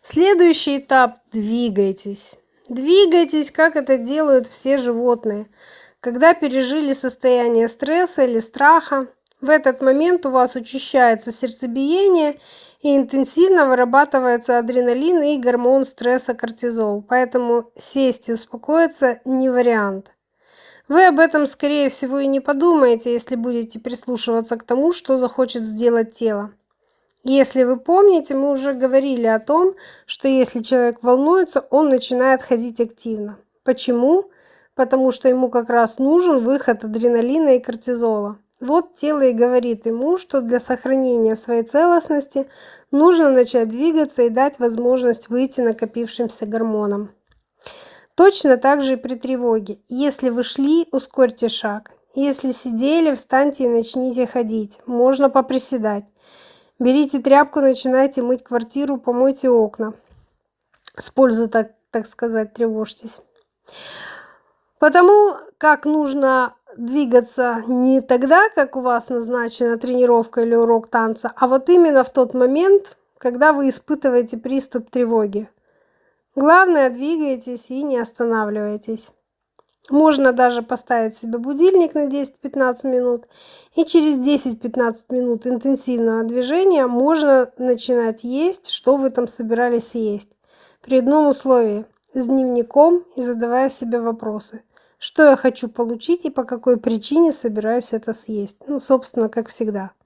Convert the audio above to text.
Следующий этап – двигайтесь. Двигайтесь, как это делают все животные. Когда пережили состояние стресса или страха, в этот момент у вас учащается сердцебиение и интенсивно вырабатывается адреналин и гормон стресса кортизол. Поэтому сесть и успокоиться не вариант. Вы об этом, скорее всего, и не подумаете, если будете прислушиваться к тому, что захочет сделать тело. Если вы помните, мы уже говорили о том, что если человек волнуется, он начинает ходить активно. Почему? Потому что ему как раз нужен выход адреналина и кортизола. Вот тело и говорит ему, что для сохранения своей целостности нужно начать двигаться и дать возможность выйти накопившимся гормонам. Точно так же и при тревоге. Если вы шли, ускорьте шаг. Если сидели, встаньте и начните ходить. Можно поприседать. Берите тряпку, начинайте мыть квартиру, помойте окна. С пользой, так сказать, тревожьтесь. Потому как нужно двигаться не тогда, как у вас назначена тренировка или урок танца, а вот именно в тот момент, когда вы испытываете приступ тревоги. Главное, двигайтесь и не останавливайтесь. Можно даже поставить себе будильник на 10-15 минут, и через 10-15 минут интенсивного движения можно начинать есть, что вы там собирались есть. При одном условии – с дневником и задавая себе вопросы. Что я хочу получить и по какой причине собираюсь это съесть. Ну, собственно, как всегда.